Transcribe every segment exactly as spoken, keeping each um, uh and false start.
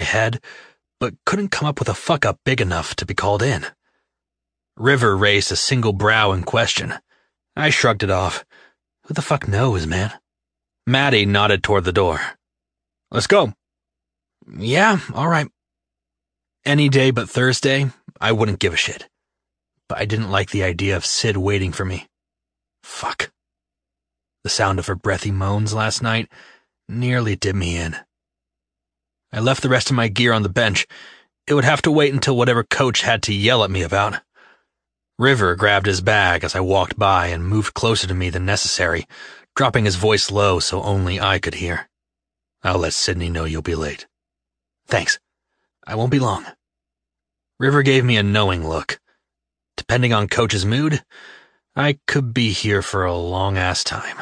head, but couldn't come up with a fuck-up big enough to be called in. River raised a single brow in question. I shrugged it off. Who the fuck knows, man? Maddie nodded toward the door. Let's go. Yeah, all right. Any day but Thursday, I wouldn't give a shit. But I didn't like the idea of Sid waiting for me. Fuck. The sound of her breathy moans last night nearly did me in. I left the rest of my gear on the bench. It would have to wait until whatever coach had to yell at me about. River grabbed his bag as I walked by and moved closer to me than necessary, dropping his voice low so only I could hear. I'll let Sydney know you'll be late. Thanks. I won't be long. River gave me a knowing look. Depending on Coach's mood, I could be here for a long-ass time.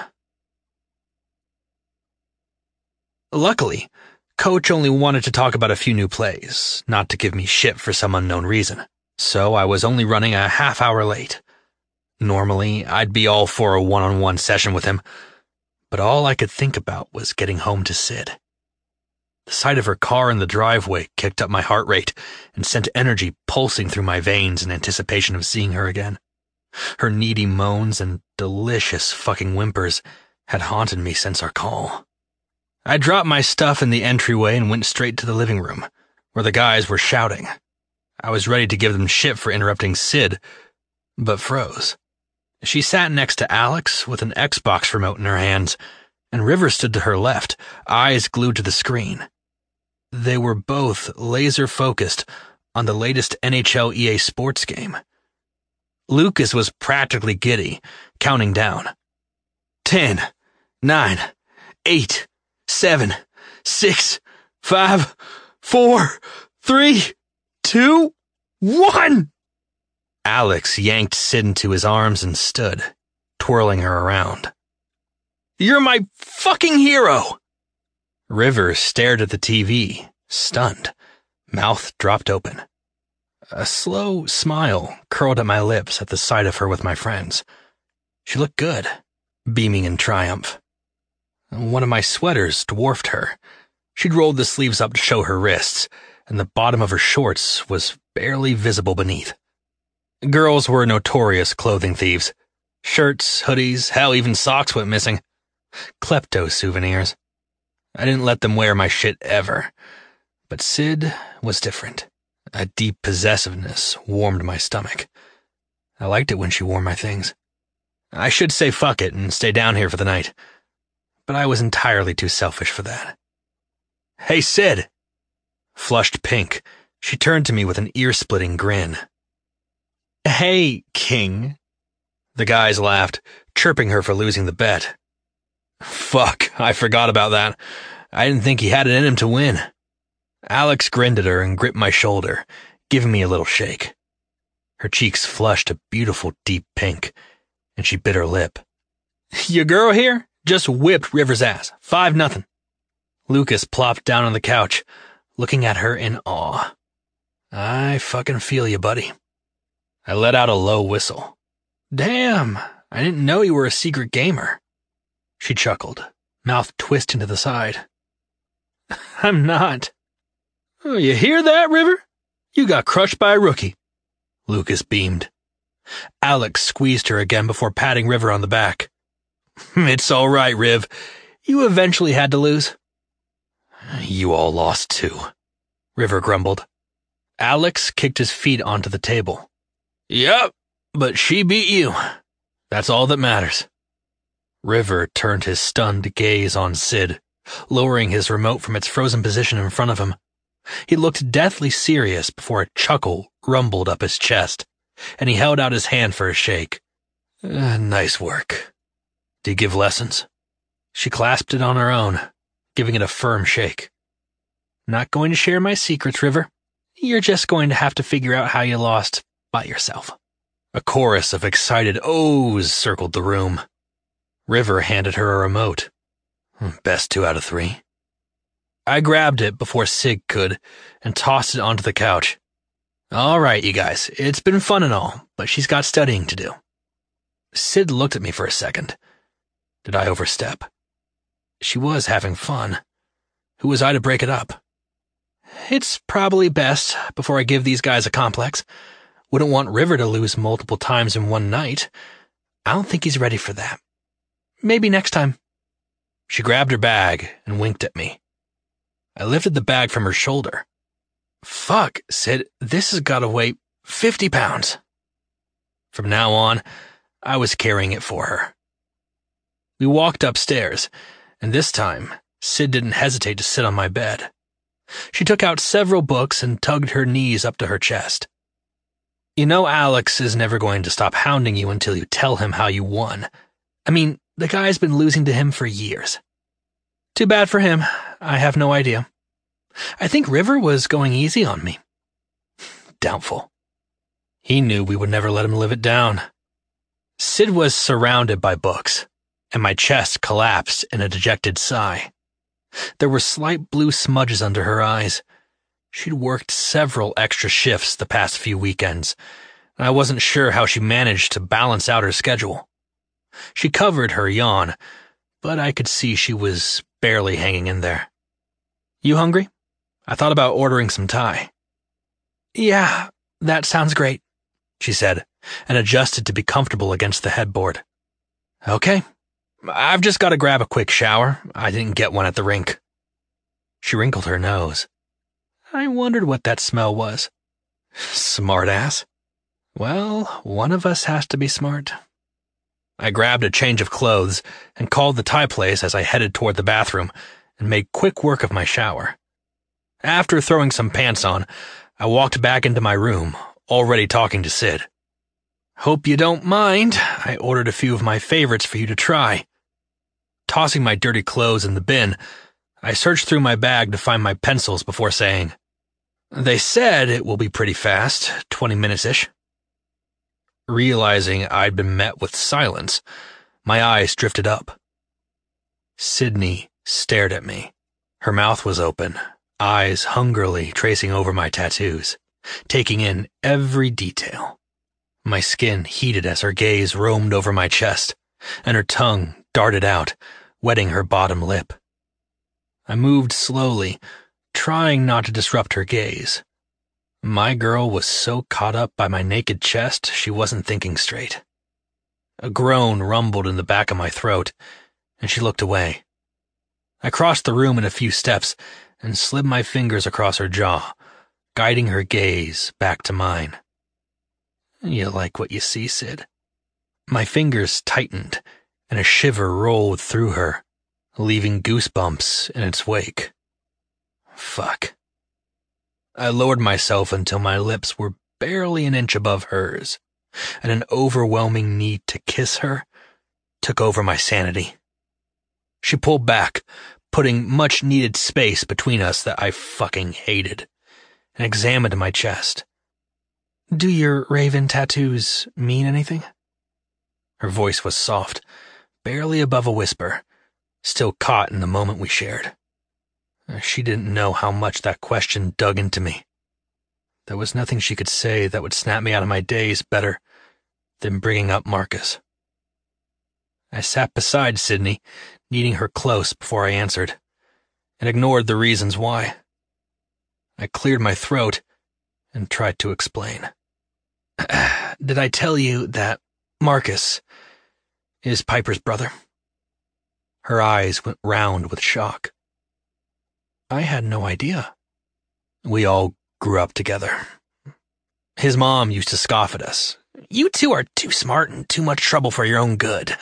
Luckily, Coach only wanted to talk about a few new plays, not to give me shit for some unknown reason. So I was only running a half hour late. Normally, I'd be all for a one-on-one session with him, but all I could think about was getting home to Sid. The sight of her car in the driveway kicked up my heart rate and sent energy pulsing through my veins in anticipation of seeing her again. Her needy moans and delicious fucking whimpers had haunted me since our call. I dropped my stuff in the entryway and went straight to the living room, where the guys were shouting. I was ready to give them shit for interrupting Sid, but froze. She sat next to Alex with an Xbox remote in her hands, and River stood to her left, eyes glued to the screen. They were both laser-focused on the latest N H L E A Sports game. Lucas was practically giddy, counting down. Ten, nine, eight, seven, six, five, four, three, two, one! Alex yanked Sid into his arms and stood, twirling her around. You're my fucking hero! River stared at the T V, stunned, mouth dropped open. A slow smile curled at my lips at the sight of her with my friends. She looked good, beaming in triumph. One of my sweaters dwarfed her. She'd rolled the sleeves up to show her wrists, and the bottom of her shorts was barely visible beneath. Girls were notorious clothing thieves. Shirts, hoodies, hell, even socks went missing. Klepto souvenirs. I didn't let them wear my shit ever. But Sid was different. A deep possessiveness warmed my stomach. I liked it when she wore my things. I should say fuck it and stay down here for the night. But I was entirely too selfish for that. Hey, Sid! Flushed pink, she turned to me with an ear-splitting grin. Hey, King. The guys laughed, chirping her for losing the bet. Fuck, I forgot about that. I didn't think he had it in him to win. Alex grinned at her and gripped my shoulder, giving me a little shake. Her cheeks flushed a beautiful deep pink, and she bit her lip. Your girl here just whipped River's ass. Five nothing. Lucas plopped down on the couch, looking at her in awe. I fucking feel you, buddy. I let out a low whistle. Damn, I didn't know you were a secret gamer. She chuckled, mouth twisting to the side. I'm not. Oh, you hear that, River? You got crushed by a rookie. Lucas beamed. Alex squeezed her again before patting River on the back. It's all right, Riv. You eventually had to lose. You all lost too, River grumbled. Alex kicked his feet onto the table. Yep, but she beat you. That's all that matters. River turned his stunned gaze on Sid, lowering his remote from its frozen position in front of him. He looked deathly serious before a chuckle rumbled up his chest, and he held out his hand for a shake. Uh, nice work. Do you give lessons? She clasped it on her own, giving it a firm shake. Not going to share my secrets, River. You're just going to have to figure out how you lost by yourself. A chorus of excited ohs circled the room. River handed her a remote. Best two out of three. I grabbed it before Sig could and tossed it onto the couch. All right, you guys, it's been fun and all, but she's got studying to do. Sid looked at me for a second. Did I overstep? She was having fun. Who was I to break it up? It's probably best before I give these guys a complex. Wouldn't want River to lose multiple times in one night. I don't think he's ready for that. Maybe next time. She grabbed her bag and winked at me. I lifted the bag from her shoulder. Fuck, Sid, this has got to weigh fifty pounds. From now on, I was carrying it for her. We walked upstairs, and this time, Sid didn't hesitate to sit on my bed. She took out several books and tugged her knees up to her chest. You know Alex is never going to stop hounding you until you tell him how you won. I mean, the guy's been losing to him for years. Too bad for him. I have no idea. I think River was going easy on me. Doubtful. He knew we would never let him live it down. Sid was surrounded by books, and my chest collapsed in a dejected sigh. There were slight blue smudges under her eyes. She'd worked several extra shifts the past few weekends, and I wasn't sure how she managed to balance out her schedule. She covered her yawn, but I could see she was barely hanging in there. You hungry? I thought about ordering some Thai. Yeah, that sounds great, she said, and adjusted to be comfortable against the headboard. Okay. I've just got to grab a quick shower. I didn't get one at the rink. She wrinkled her nose. I wondered what that smell was. Smartass. Well, one of us has to be smart. I grabbed a change of clothes and called the Thai place as I headed toward the bathroom and made quick work of my shower. After throwing some pants on, I walked back into my room, already talking to Sid. Hope you don't mind. I ordered a few of my favorites for you to try. Tossing my dirty clothes in the bin, I searched through my bag to find my pencils before saying, They said it will be pretty fast, twenty minutes-ish. Realizing I'd been met with silence, my eyes drifted up. Sydney stared at me. Her mouth was open, eyes hungrily tracing over my tattoos, taking in every detail. My skin heated as her gaze roamed over my chest, and her tongue darted out, wetting her bottom lip. I moved slowly, trying not to disrupt her gaze. My girl was so caught up by my naked chest she wasn't thinking straight. A groan rumbled in the back of my throat, and she looked away. I crossed the room in a few steps and slid my fingers across her jaw, guiding her gaze back to mine. You like what you see, Sid? My fingers tightened, and a shiver rolled through her, leaving goosebumps in its wake. Fuck. I lowered myself until my lips were barely an inch above hers, and an overwhelming need to kiss her took over my sanity. She pulled back, putting much-needed space between us that I fucking hated, and examined my chest. Do your raven tattoos mean anything? Her voice was soft, barely above a whisper, still caught in the moment we shared. She didn't know how much that question dug into me. There was nothing she could say that would snap me out of my daze better than bringing up Marcus. I sat beside Sydney, needing her close before I answered, and ignored the reasons why. I cleared my throat and tried to explain. Did I tell you that Marcus is Piper's brother? Her eyes went round with shock. I had no idea. We all grew up together. His mom used to scoff at us. You two are too smart and too much trouble for your own good.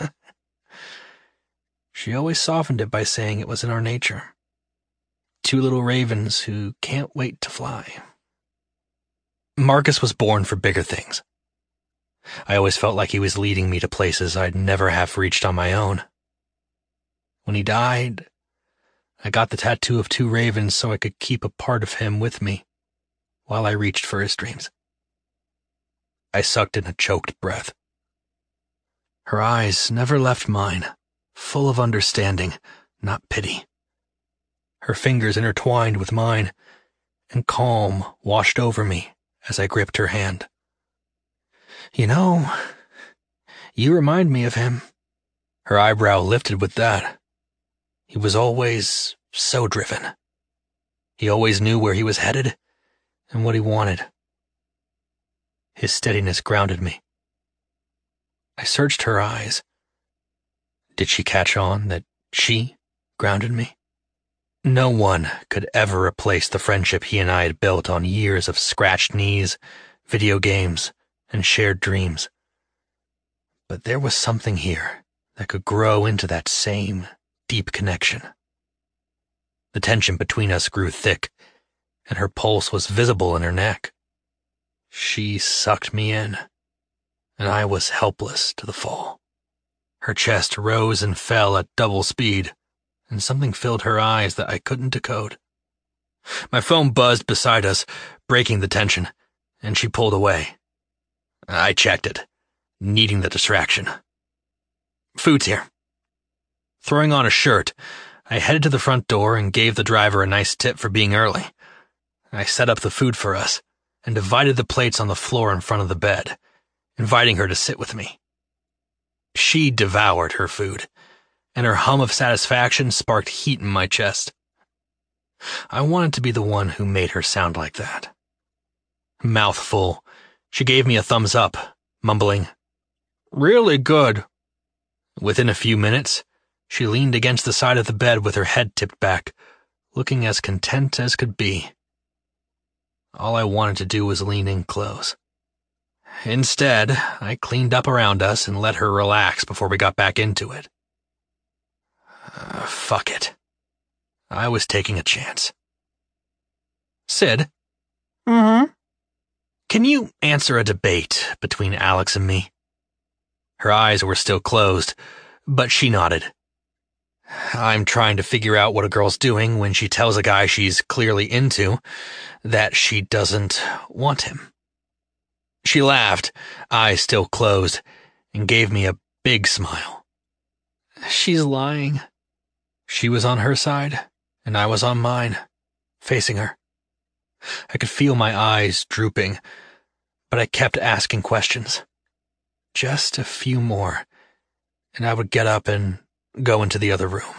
She always softened it by saying it was in our nature. Two little ravens who can't wait to fly. Marcus was born for bigger things. I always felt like he was leading me to places I'd never have reached on my own. When he died, I got the tattoo of two ravens so I could keep a part of him with me while I reached for his dreams. I sucked in a choked breath. Her eyes never left mine, full of understanding, not pity. Her fingers intertwined with mine, and calm washed over me as I gripped her hand. You know, you remind me of him. Her eyebrow lifted with that. He was always so driven. He always knew where he was headed and what he wanted. His steadiness grounded me. I searched her eyes. Did she catch on that she grounded me? No one could ever replace the friendship he and I had built on years of scratched knees, video games, and shared dreams. But there was something here that could grow into that same deep connection. The tension between us grew thick, and her pulse was visible in her neck. She sucked me in, and I was helpless to the fall. Her chest rose and fell at double speed, and something filled her eyes that I couldn't decode. My phone buzzed beside us, breaking the tension, and she pulled away. I checked it, needing the distraction. Food's here. Throwing on a shirt, I headed to the front door and gave the driver a nice tip for being early. I set up the food for us and divided the plates on the floor in front of the bed, inviting her to sit with me. She devoured her food, and her hum of satisfaction sparked heat in my chest. I wanted to be the one who made her sound like that. Mouth full, she gave me a thumbs up, mumbling, "Really good." Within a few minutes, she leaned against the side of the bed with her head tipped back, looking as content as could be. All I wanted to do was lean in close. Instead, I cleaned up around us and let her relax before we got back into it. Uh, fuck it. I was taking a chance. Sid? Mm-hmm. Can you answer a debate between Alex and me? Her eyes were still closed, but she nodded. I'm trying to figure out what a girl's doing when she tells a guy she's clearly into that she doesn't want him. She laughed, eyes still closed, and gave me a big smile. She's lying. She was on her side, and I was on mine, facing her. I could feel my eyes drooping, but I kept asking questions. Just a few more, and I would get up and go into the other room.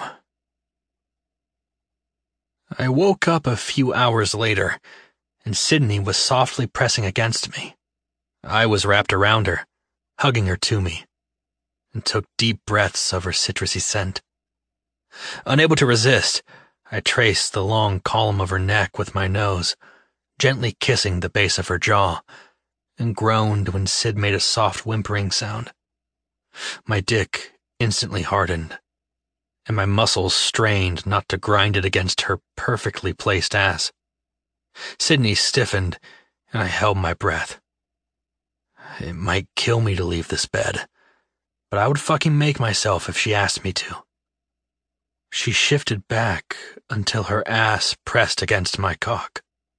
I woke up a few hours later, and Sydney was softly pressing against me. I was wrapped around her, hugging her to me, and took deep breaths of her citrusy scent. Unable to resist, I traced the long column of her neck with my nose, gently kissing the base of her jaw, and groaned when Sid made a soft whimpering sound. My dick instantly hardened, and my muscles strained not to grind it against her perfectly placed ass. Sydney stiffened, and I held my breath. It might kill me to leave this bed, but I would fucking make myself if she asked me to. She shifted back until her ass pressed against my cock.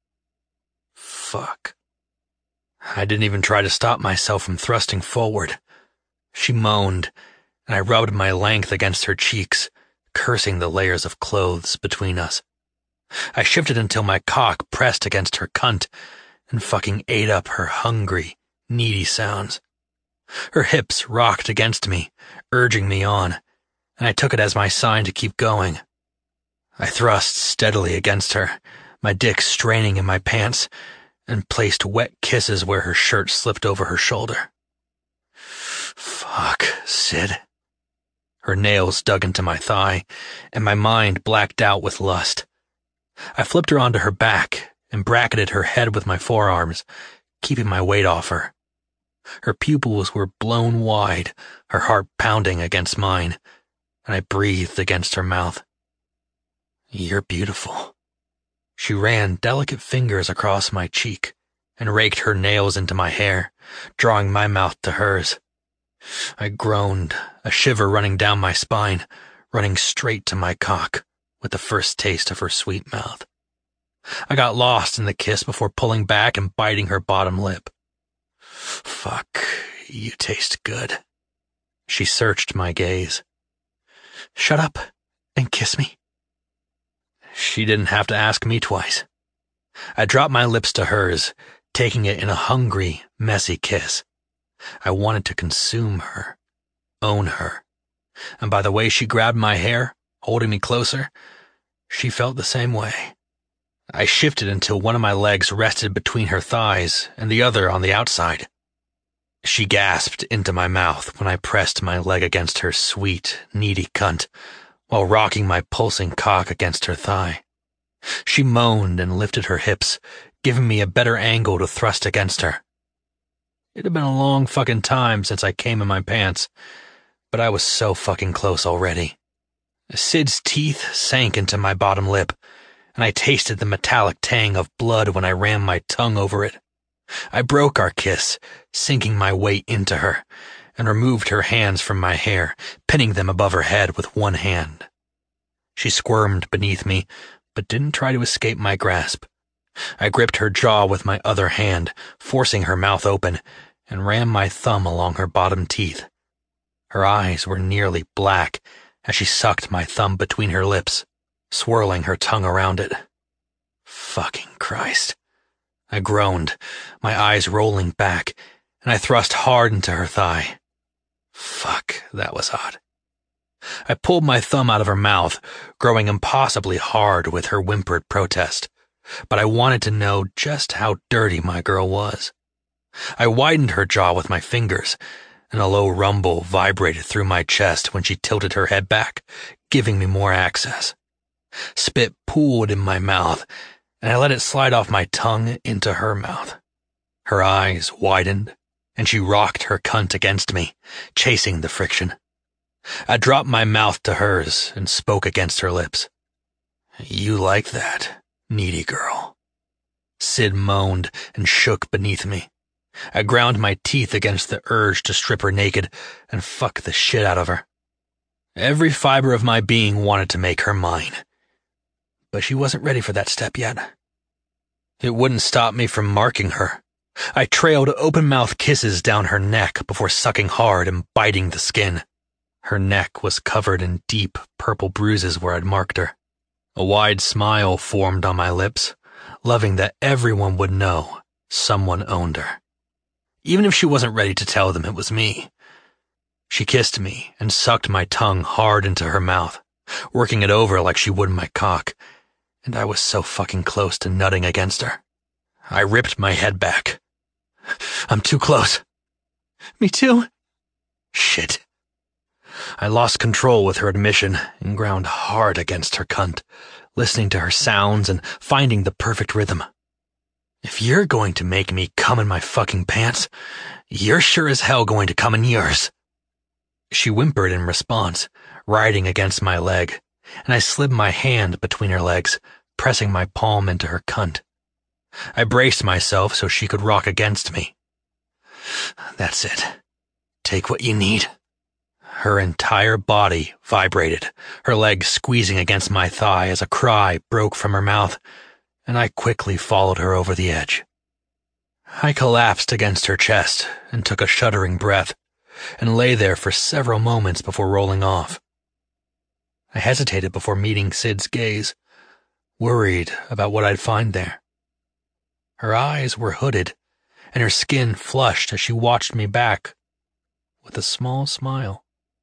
Fuck. I didn't even try to stop myself from thrusting forward. She moaned, and I rubbed my length against her cheeks, cursing the layers of clothes between us. I shifted until my cock pressed against her cunt and fucking ate up her hungry, needy sounds. Her hips rocked against me, urging me on, and I took it as my sign to keep going. I thrust steadily against her, my dick straining in my pants, and placed wet kisses where her shirt slipped over her shoulder. Fuck, Sid. Her nails dug into my thigh, and my mind blacked out with lust. I flipped her onto her back and bracketed her head with my forearms, keeping my weight off her. Her pupils were blown wide, her heart pounding against mine, and I breathed against her mouth. You're beautiful. She ran delicate fingers across my cheek and raked her nails into my hair, drawing my mouth to hers. I groaned, a shiver running down my spine, running straight to my cock with the first taste of her sweet mouth. I got lost in the kiss before pulling back and biting her bottom lip. Fuck, you taste good. She searched my gaze. Shut up and kiss me. She didn't have to ask me twice. I dropped my lips to hers, taking it in a hungry, messy kiss. I wanted to consume her, own her, and by the way she grabbed my hair, holding me closer, she felt the same way. I shifted until one of my legs rested between her thighs and the other on the outside. She gasped into my mouth when I pressed my leg against her sweet, needy cunt while rocking my pulsing cock against her thigh. She moaned and lifted her hips, giving me a better angle to thrust against her. It had been a long fucking time since I came in my pants, but I was so fucking close already. Sid's teeth sank into my bottom lip, and I tasted the metallic tang of blood when I ran my tongue over it. I broke our kiss, sinking my weight into her, and removed her hands from my hair, pinning them above her head with one hand. She squirmed beneath me, but didn't try to escape my grasp. I gripped her jaw with my other hand, forcing her mouth open, and ran my thumb along her bottom teeth. Her eyes were nearly black as she sucked my thumb between her lips, swirling her tongue around it. Fucking Christ. I groaned, my eyes rolling back, and I thrust hard into her thigh. Fuck, that was hot. I pulled my thumb out of her mouth, growing impossibly hard with her whimpered protest, but I wanted to know just how dirty my girl was. I widened her jaw with my fingers, and a low rumble vibrated through my chest when she tilted her head back, giving me more access. Spit pooled in my mouth, and I let it slide off my tongue into her mouth. Her eyes widened, and she rocked her cunt against me, chasing the friction. I dropped my mouth to hers and spoke against her lips. "You like that, needy girl." Sid moaned and shook beneath me. I ground my teeth against the urge to strip her naked and fuck the shit out of her. Every fiber of my being wanted to make her mine. But she wasn't ready for that step yet. It wouldn't stop me from marking her. I trailed open-mouth kisses down her neck before sucking hard and biting the skin. Her neck was covered in deep, purple bruises where I'd marked her. A wide smile formed on my lips, loving that everyone would know someone owned her. Even if she wasn't ready to tell them it was me. She kissed me and sucked my tongue hard into her mouth, working it over like she would my cock, and I was so fucking close to nutting against her. I ripped my head back. I'm too close. Me too. Shit. I lost control with her admission and ground hard against her cunt, listening to her sounds and finding the perfect rhythm. If you're going to make me come in my fucking pants, you're sure as hell going to come in yours. She whimpered in response, riding against my leg, and I slid my hand between her legs, pressing my palm into her cunt. I braced myself so she could rock against me. That's it. Take what you need. Her entire body vibrated, her legs squeezing against my thigh as a cry broke from her mouth, and I quickly followed her over the edge. I collapsed against her chest and took a shuddering breath, and lay there for several moments before rolling off. I hesitated before meeting Sid's gaze, worried about what I'd find there. Her eyes were hooded, and her skin flushed as she watched me back with a small smile.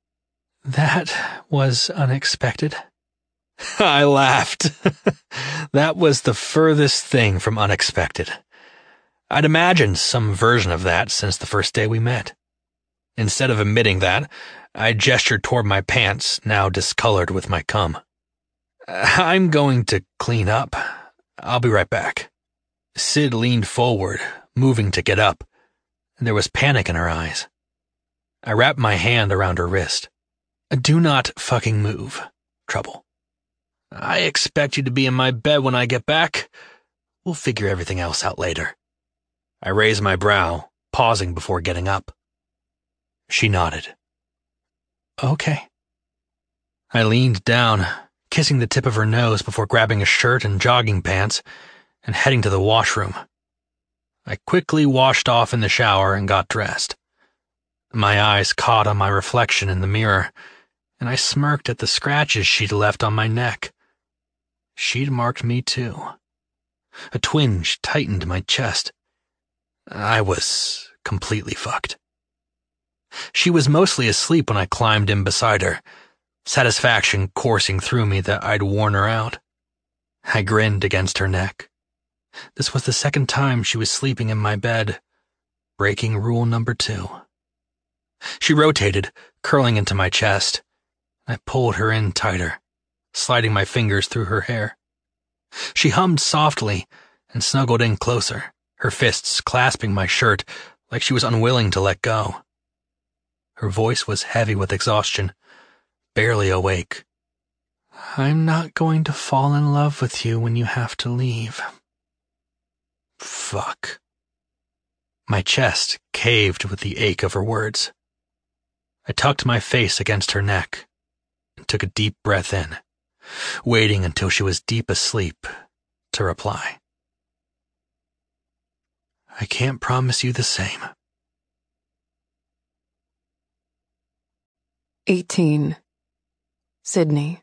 That was unexpected. I laughed. That was the furthest thing from unexpected. I'd imagined some version of that since the first day we met. Instead of admitting that, I gestured toward my pants, now discolored with my cum. I'm going to clean up. I'll be right back. Sid leaned forward, moving to get up, and there was panic in her eyes. I wrapped my hand around her wrist. Do not fucking move, Trouble. I expect you to be in my bed when I get back. We'll figure everything else out later. I raised my brow, pausing before getting up. She nodded. Okay. I leaned down, kissing the tip of her nose before grabbing a shirt and jogging pants and heading to the washroom. I quickly washed off in the shower and got dressed. My eyes caught on my reflection in the mirror, and I smirked at the scratches she'd left on my neck. She'd marked me too. A twinge tightened my chest. I was completely fucked. She was mostly asleep when I climbed in beside her, satisfaction coursing through me that I'd worn her out. I grinned against her neck. This was the second time she was sleeping in my bed, breaking rule number two. She rotated, curling into my chest. I pulled her in tighter, sliding my fingers through her hair. She hummed softly and snuggled in closer, her fists clasping my shirt like she was unwilling to let go. Her voice was heavy with exhaustion, barely awake. I'm not going to fall in love with you when you have to leave. Fuck. My chest caved with the ache of her words. I tucked my face against her neck and took a deep breath in, waiting until she was deep asleep to reply. I can't promise you the same. eighteen. Sydney.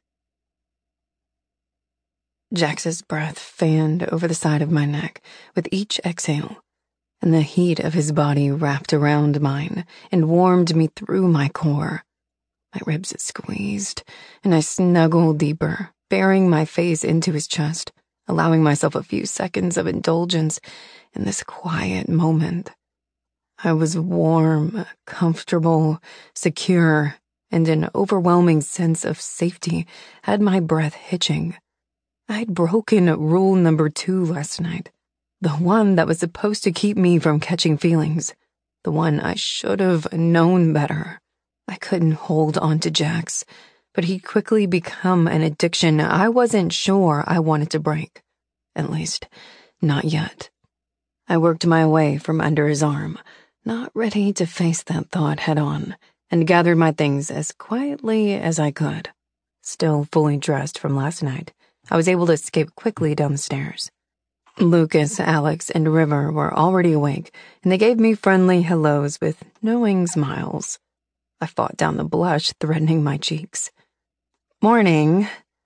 Jax's breath fanned over the side of my neck with each exhale, and the heat of his body wrapped around mine and warmed me through my core. My ribs squeezed, and I snuggled deeper, burying my face into his chest, allowing myself a few seconds of indulgence in this quiet moment. I was warm, comfortable, secure, and an overwhelming sense of safety had my breath hitching. I'd broken rule number two last night, the one that was supposed to keep me from catching feelings, the one I should have known better. I couldn't hold on to Jax, but he'd quickly become an addiction I wasn't sure I wanted to break. At least, not yet. I worked my way from under his arm, not ready to face that thought head on, and gathered my things as quietly as I could. Still fully dressed from last night, I was able to escape quickly down the stairs. Lucas, Alex, and River were already awake, and they gave me friendly hellos with knowing smiles. I fought down the blush threatening my cheeks. Morning.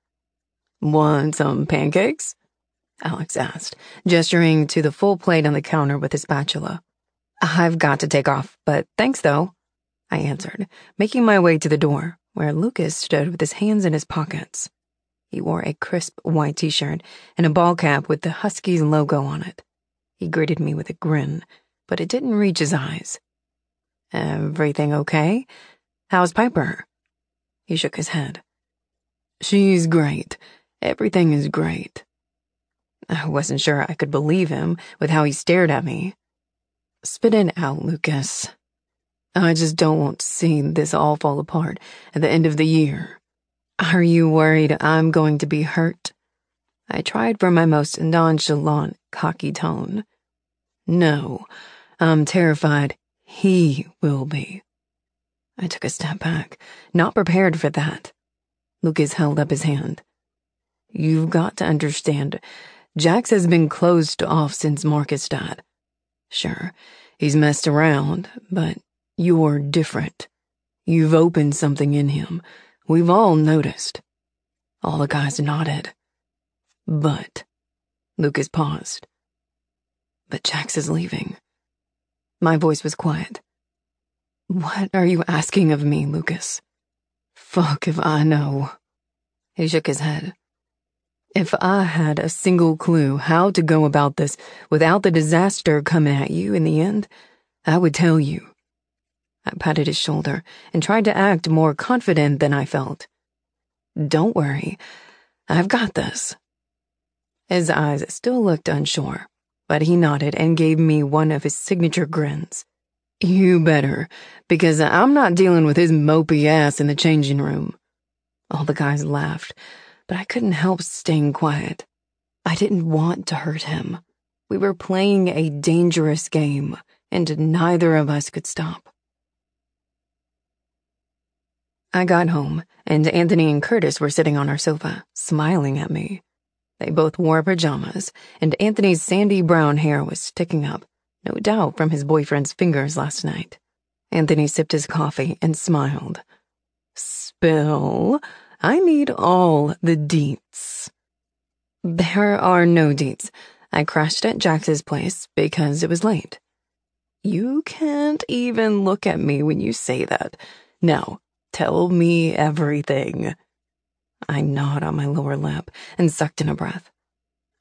Want some pancakes? Alex asked, gesturing to the full plate on the counter with his spatula. I've got to take off, but thanks though, I answered, making my way to the door, where Lucas stood with his hands in his pockets. He wore a crisp white t-shirt and a ball cap with the Huskies logo on it. He greeted me with a grin, but it didn't reach his eyes. Everything okay? How's Piper? He shook his head. She's great. Everything is great. I wasn't sure I could believe him with how he stared at me. Spit it out, Lucas. I just don't want to see this all fall apart at the end of the year. Are you worried I'm going to be hurt? I tried for my most nonchalant, cocky tone. No, I'm terrified he will be. I took a step back, not prepared for that. Lucas held up his hand. You've got to understand, Jax has been closed off since Marcus died. Sure, he's messed around, but you're different. You've opened something in him. We've all noticed. All the guys nodded. But, Lucas paused. But Jax is leaving. My voice was quiet. What are you asking of me, Lucas? Fuck if I know. He shook his head. If I had a single clue how to go about this without the disaster coming at you in the end, I would tell you. I patted his shoulder and tried to act more confident than I felt. Don't worry, I've got this. His eyes still looked unsure, but he nodded and gave me one of his signature grins. You better, because I'm not dealing with his mopey ass in the changing room. All the guys laughed, but I couldn't help staying quiet. I didn't want to hurt him. We were playing a dangerous game, and neither of us could stop. I got home, and Anthony and Curtis were sitting on our sofa, smiling at me. They both wore pajamas, and Anthony's sandy brown hair was sticking up, no doubt from his boyfriend's fingers last night. Anthony sipped his coffee and smiled. Spill. I need all the deets. There are no deets. I crashed at Jax's place because it was late. You can't even look at me when you say that. Now, tell me everything. I gnawed on my lower lip and sucked in a breath.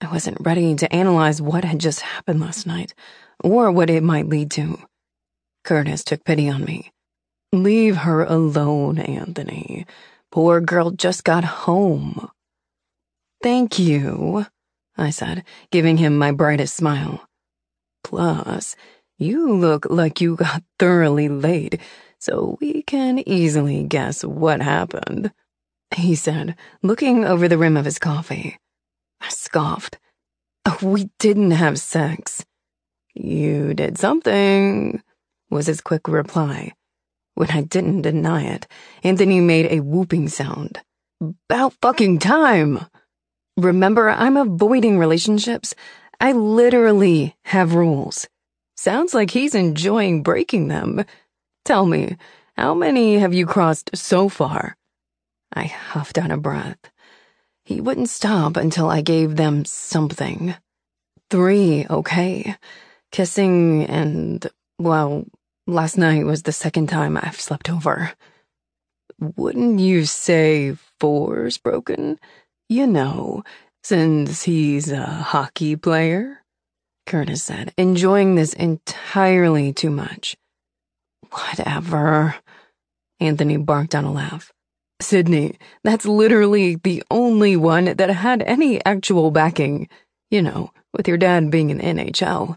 I wasn't ready to analyze what had just happened last night, or what it might lead to. Curtis took pity on me. "Leave her alone, Anthony. Poor girl just got home." "Thank you," I said, giving him my brightest smile. "Plus, you look like you got thoroughly laid, so we can easily guess what happened," he said, looking over the rim of his coffee. I scoffed. "Oh, we didn't have sex." "You did something," was his quick reply. When I didn't deny it, Anthony made a whooping sound. "About fucking time! Remember, I'm avoiding relationships. I literally have rules. Sounds like he's enjoying breaking them. Tell me, how many have you crossed so far?" I huffed out a breath. He wouldn't stop until I gave them something. Three, okay. Kissing and, well, last night was the second time I've slept over. "Wouldn't you say four's broken? You know, since he's a hockey player," Curtis said, enjoying this entirely too much. "Whatever," Anthony barked out a laugh. "Sydney, that's literally the only one that had any actual backing, you know, with your dad being in N H L.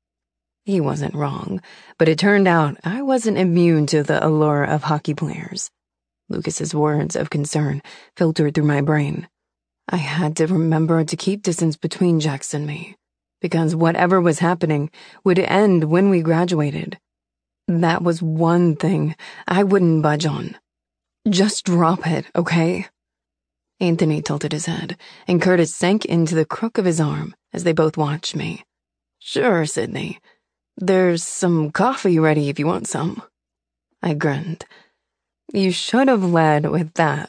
He wasn't wrong, but it turned out I wasn't immune to the allure of hockey players. Lucas's words of concern filtered through my brain. I had to remember to keep distance between Jax and me, because whatever was happening would end when we graduated. That was one thing I wouldn't budge on. Just drop it, okay?" Anthony tilted his head, and Curtis sank into the crook of his arm as they both watched me. "Sure, Sydney. There's some coffee ready if you want some." I grinned. You should have led with that.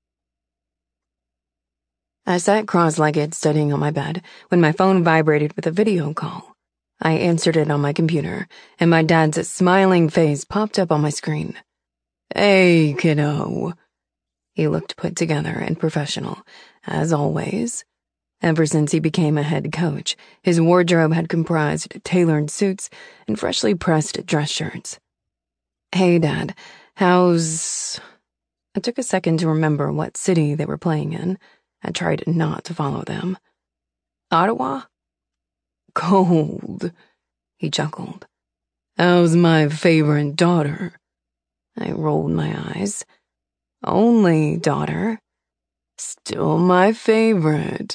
I sat cross-legged studying on my bed when my phone vibrated with a video call. I answered it on my computer, and my dad's smiling face popped up on my screen. "Hey, kiddo." He looked put together and professional, as always. Ever since he became a head coach, his wardrobe had comprised tailored suits and freshly pressed dress shirts. "Hey, Dad, how's..." I took a second to remember what city they were playing in. I tried not to follow them. "Ottawa?" "Cold," he chuckled. "How's my favorite daughter?" I rolled my eyes. "Only daughter. Still my favorite."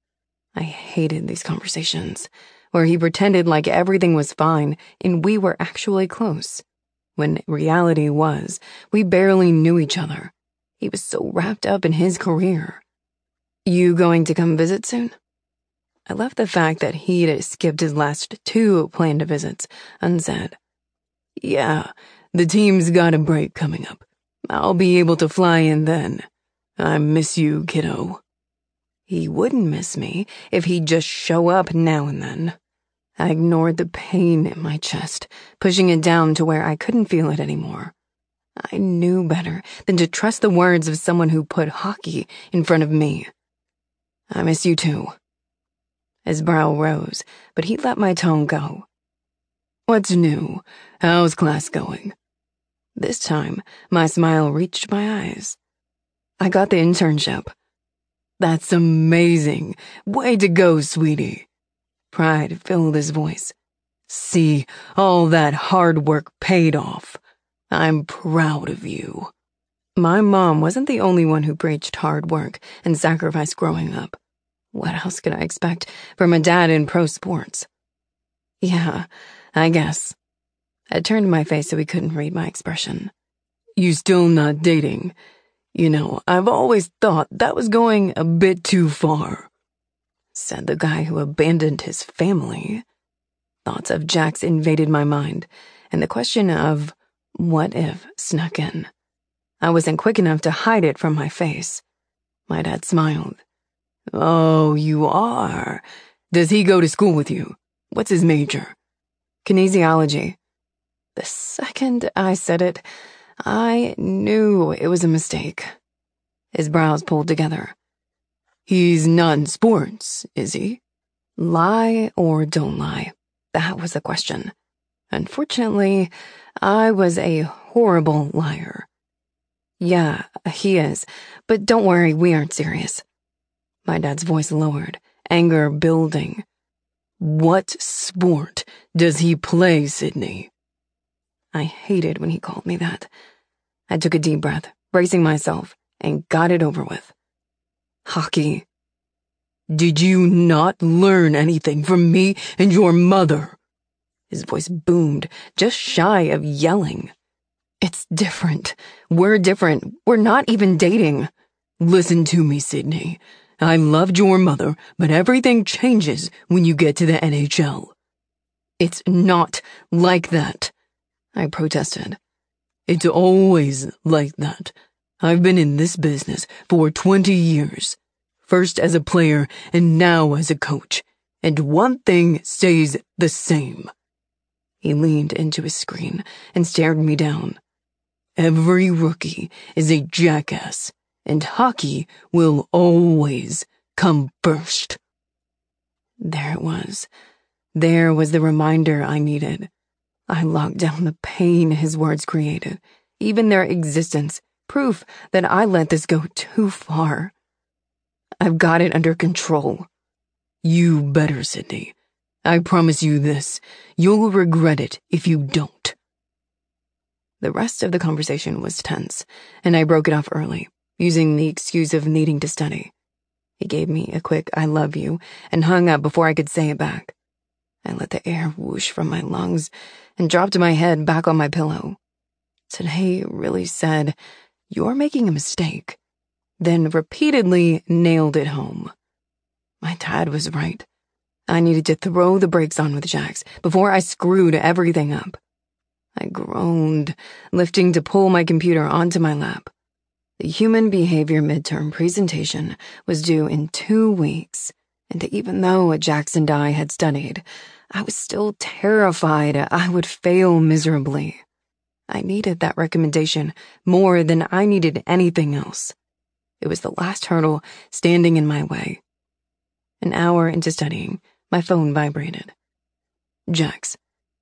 I hated these conversations, where he pretended like everything was fine and we were actually close, when reality was we barely knew each other. He was so wrapped up in his career. "You going to come visit soon?" I left the fact that he'd skipped his last two planned visits unsaid. "Yeah, the team's got a break coming up. I'll be able to fly in then. I miss you, kiddo." He wouldn't miss me if he'd just show up now and then. I ignored the pain in my chest, pushing it down to where I couldn't feel it anymore. I knew better than to trust the words of someone who put hockey in front of me. "I miss you too." His brow rose, but he let my tone go. "What's new? How's class going?" This time, my smile reached my eyes. "I got the internship." "That's amazing. Way to go, sweetie." Pride filled his voice. "See, all that hard work paid off. I'm proud of you." My mom wasn't the only one who preached hard work and sacrifice growing up. What else could I expect from a dad in pro sports? "Yeah, I guess." I turned my face so he couldn't read my expression. "You still not dating? You know, I've always thought that was going a bit too far," said the guy who abandoned his family. Thoughts of Jax invaded my mind, and the question of what if snuck in. I wasn't quick enough to hide it from my face. My dad smiled. "Oh, you are? Does he go to school with you? What's his major?" "Kinesiology." The second I said it, I knew it was a mistake. His brows pulled together. He's not in sports, is he? Lie or don't lie? That was the question. Unfortunately, I was a horrible liar. Yeah, he is, but don't worry, we aren't serious. My dad's voice lowered, anger building. What sport does he play, Sydney? I hated when he called me that. I took a deep breath, bracing myself, and got it over with. Hockey. Did you not learn anything from me and your mother? His voice boomed, just shy of yelling. It's different. We're different. We're not even dating. Listen to me, Sydney. I loved your mother, but everything changes when you get to the N H L. It's not like that, I protested. It's always like that. I've been in this business for twenty years. First as a player and now as a coach. And one thing stays the same. He leaned into his screen and stared me down. Every rookie is a jackass, and hockey will always come first. There it was. There was the reminder I needed. I locked down the pain his words created, even their existence, proof that I let this go too far. I've got it under control. You better, Sydney. I promise you this. You'll regret it if you don't. The rest of the conversation was tense, and I broke it off early, using the excuse of needing to study. He gave me a quick I love you and hung up before I could say it back. I let the air whoosh from my lungs and dropped my head back on my pillow. Today really said, "You're making a mistake," then repeatedly nailed it home. My dad was right. I needed to throw the brakes on with Jax before I screwed everything up. I groaned, lifting to pull my computer onto my lap. The human behavior midterm presentation was due in two weeks, and even though Jax and I had studied, I was still terrified I would fail miserably. I needed that recommendation more than I needed anything else. It was the last hurdle standing in my way. An hour into studying, my phone vibrated. Jax.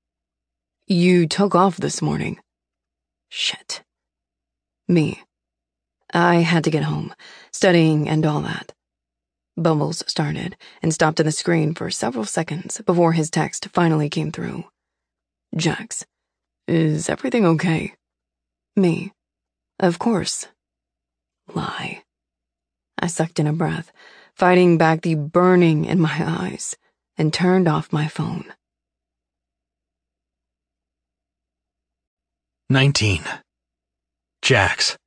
You took off this morning. Shit. Me. I had to get home, studying and all that. Bubbles started and stopped on the screen for several seconds before his text finally came through. Jax. Is everything okay? Me. Of course. Lie. I sucked in a breath, fighting back the burning in my eyes, and turned off my phone. nineteen. Jax.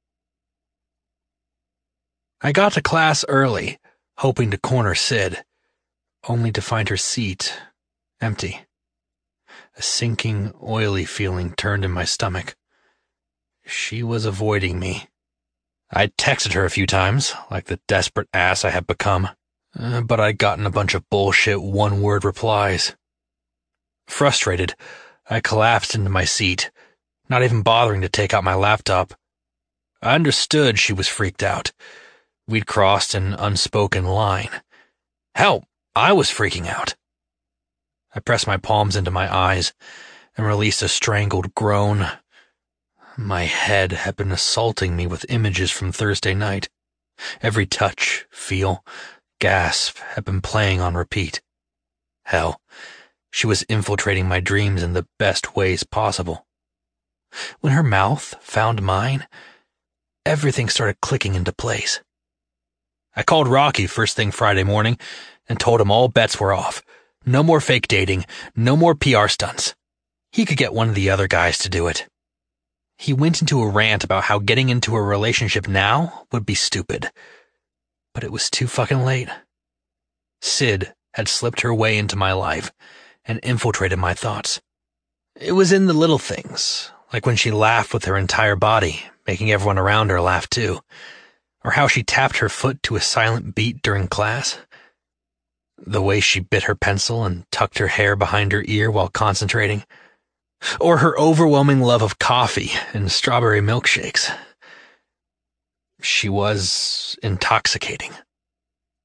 I got to class early, hoping to corner Sid, only to find her seat empty. A sinking, oily feeling turned in my stomach. She was avoiding me. I'd texted her a few times, like the desperate ass I had become, uh, but I'd gotten a bunch of bullshit one-word replies. Frustrated, I collapsed into my seat, not even bothering to take out my laptop. I understood she was freaked out. We'd crossed an unspoken line. Hell, I was freaking out. I pressed my palms into my eyes and released a strangled groan. My head had been assaulting me with images from Thursday night. Every touch, feel, gasp had been playing on repeat. Hell, she was infiltrating my dreams in the best ways possible. When her mouth found mine, everything started clicking into place. I called Rocky first thing Friday morning and told him all bets were off. No more fake dating, no more P R stunts. He could get one of the other guys to do it. He went into a rant about how getting into a relationship now would be stupid. But it was too fucking late. Sid had slipped her way into my life and infiltrated my thoughts. It was in the little things, like when she laughed with her entire body, making everyone around her laugh too, or how she tapped her foot to a silent beat during class. The way she bit her pencil and tucked her hair behind her ear while concentrating. Or her overwhelming love of coffee and strawberry milkshakes. She was intoxicating.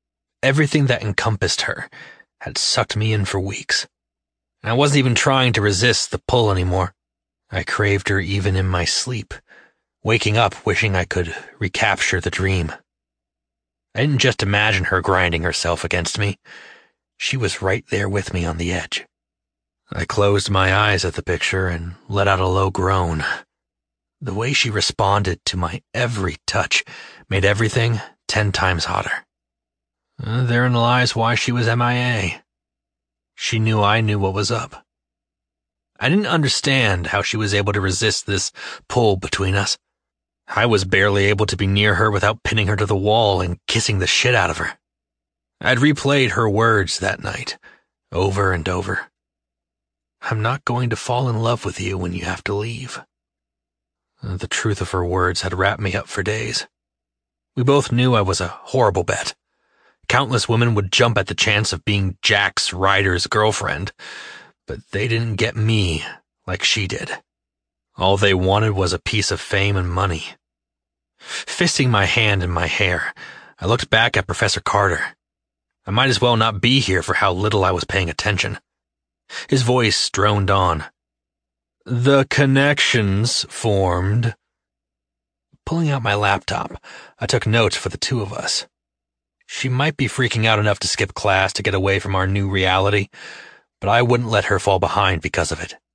Everything that encompassed her had sucked me in for weeks. I wasn't even trying to resist the pull anymore. I craved her even in my sleep, waking up wishing I could recapture the dream. I didn't just imagine her grinding herself against me. She was right there with me on the edge. I closed my eyes at the picture and let out a low groan. The way she responded to my every touch made everything ten times hotter. Uh, therein lies why she was M I A. She knew I knew what was up. I didn't understand how she was able to resist this pull between us. I was barely able to be near her without pinning her to the wall and kissing the shit out of her. I'd replayed her words that night, over and over. I'm not going to fall in love with you when you have to leave. The truth of her words had wrapped me up for days. We both knew I was a horrible bet. Countless women would jump at the chance of being Jack's Ryder's girlfriend, but they didn't get me like she did. All they wanted was a piece of fame and money. Fisting my hand in my hair, I looked back at Professor Carter. I might as well not be here for how little I was paying attention. His voice droned on. The connections formed. Pulling out my laptop, I took notes for the two of us. She might be freaking out enough to skip class to get away from our new reality, but I wouldn't let her fall behind because of it.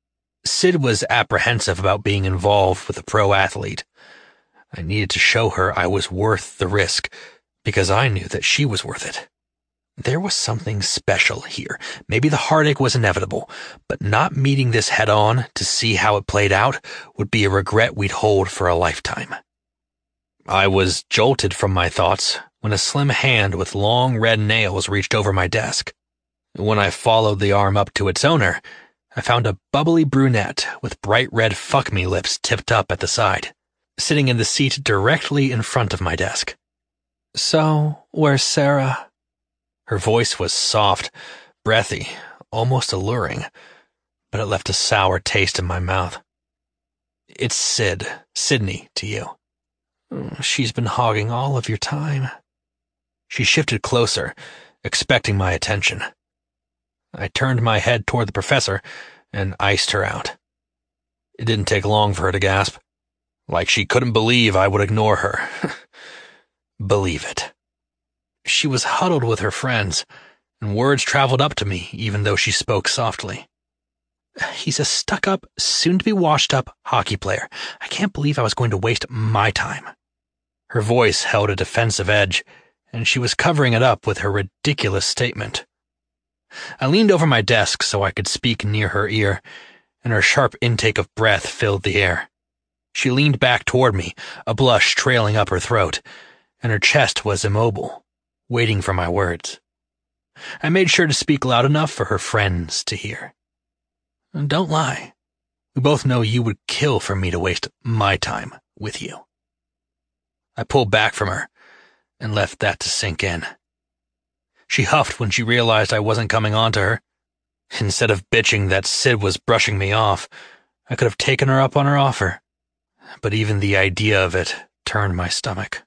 Sid was apprehensive about being involved with a pro athlete. I needed to show her I was worth the risk, because I knew that she was worth it. There was something special here. Maybe the heartache was inevitable, but not meeting this head-on to see how it played out would be a regret we'd hold for a lifetime. I was jolted from my thoughts when a slim hand with long red nails reached over my desk. When I followed the arm up to its owner, I found a bubbly brunette with bright red fuck-me lips tipped up at the side, sitting in the seat directly in front of my desk. So, where's Sarah? Her voice was soft, breathy, almost alluring, but it left a sour taste in my mouth. It's Sid, Sydney, to you. She's been hogging all of your time. She shifted closer, expecting my attention. I turned my head toward the professor and iced her out. It didn't take long for her to gasp, like she couldn't believe I would ignore her. Believe it. She was huddled with her friends, and words traveled up to me even though she spoke softly. He's a stuck-up, soon-to-be-washed-up hockey player. I can't believe I was going to waste my time. Her voice held a defensive edge, and she was covering it up with her ridiculous statement. I leaned over my desk so I could speak near her ear, and her sharp intake of breath filled the air. She leaned back toward me, a blush trailing up her throat, and her chest was immobile, waiting for my words. I made sure to speak loud enough for her friends to hear. Don't lie. We both know you would kill for me to waste my time with you. I pulled back from her and left that to sink in. She huffed when she realized I wasn't coming on to her. Instead of bitching that Sid was brushing me off, I could have taken her up on her offer. But even the idea of it turned my stomach.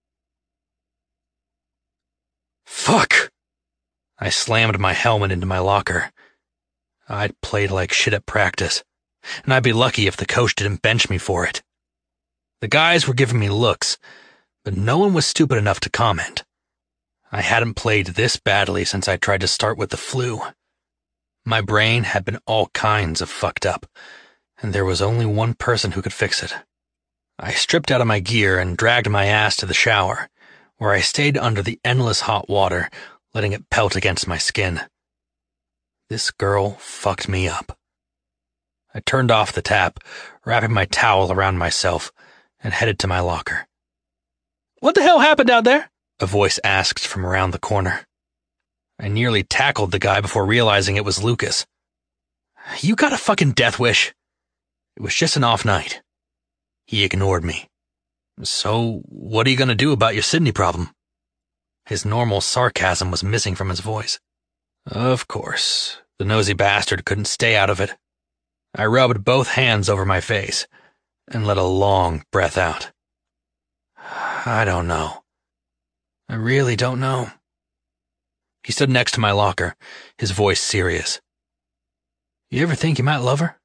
Fuck! I slammed my helmet into my locker. I'd played like shit at practice, and I'd be lucky if the coach didn't bench me for it. The guys were giving me looks, but no one was stupid enough to comment. I hadn't played this badly since I tried to start with the flu. My brain had been all kinds of fucked up, and there was only one person who could fix it. I stripped out of my gear and dragged my ass to the shower, where I stayed under the endless hot water, letting it pelt against my skin. This girl fucked me up. I turned off the tap, wrapping my towel around myself, and headed to my locker. What the hell happened out there? A voice asked from around the corner. I nearly tackled the guy before realizing it was Lucas. You got a fucking death wish? It was just an off night. He ignored me. So, what are you gonna do about your Sydney problem? His normal sarcasm was missing from his voice. Of course, the nosy bastard couldn't stay out of it. I rubbed both hands over my face and let a long breath out. I don't know. I really don't know. He stood next to my locker, his voice serious. You ever think you might love her?